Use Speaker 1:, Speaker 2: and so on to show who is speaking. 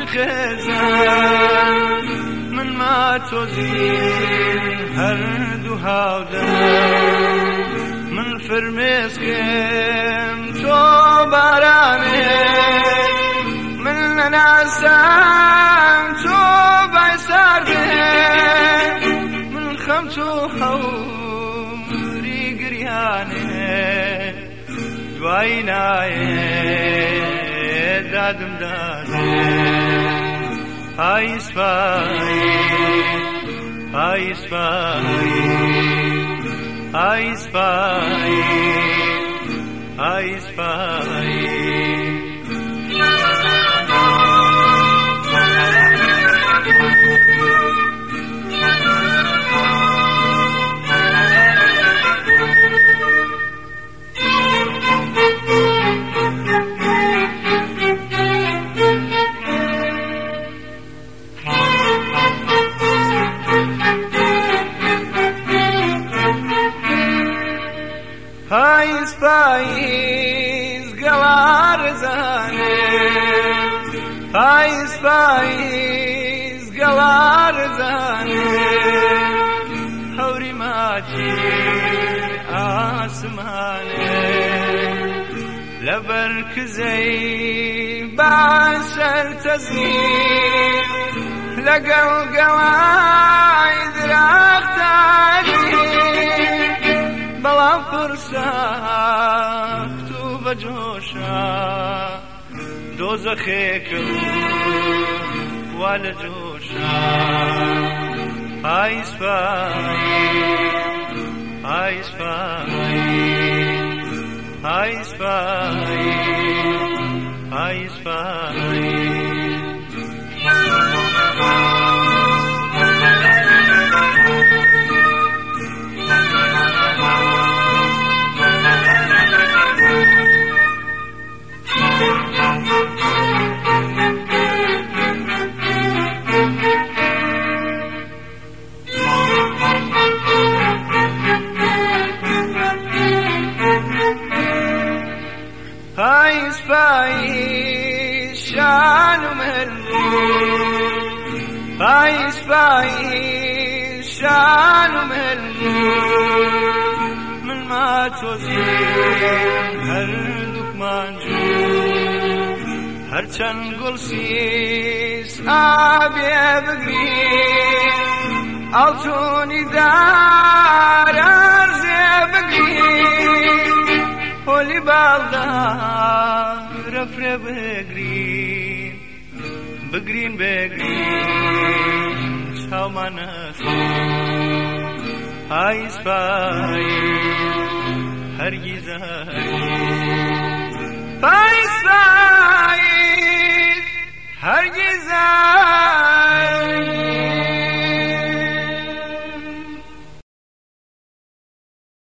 Speaker 1: خێزان من ما تۆزین هەردوو هاودەم من فرمێسکم تۆ بارانێ من نەناسم تۆ بایساردێ من خەم تۆ هەوری گریانێ دوایی نایێ دادم دادێ های سپایی های سپایی های سپایی های سپایی پاییز پاییز گەوارزانێ پاییز پاییز گەوارزانێ هەوری ماچی ئاسمانێ لەبەر کزەی باشەر تەزنین لەگەڵ گەوای درەختانی بەڵام پرسەخت و بەجۆشە دۆزەخێکم وا لە جۆشە های سپایی های سپایی های سپایی های سپایی پاییز پاییز شان و مهربون پاییز پاییز شان و مهربون من ما تۆزیم هەردووکمان جوون هەرچەند گوڵسیس ئابێ بگرین ئاڵتوونی دار ئەرزێ بگرین هۆلی باڵدار ئەفرێ بگرین بگرین بگرین چاومان نەسوون های سپایی هەرگیز هەرگیز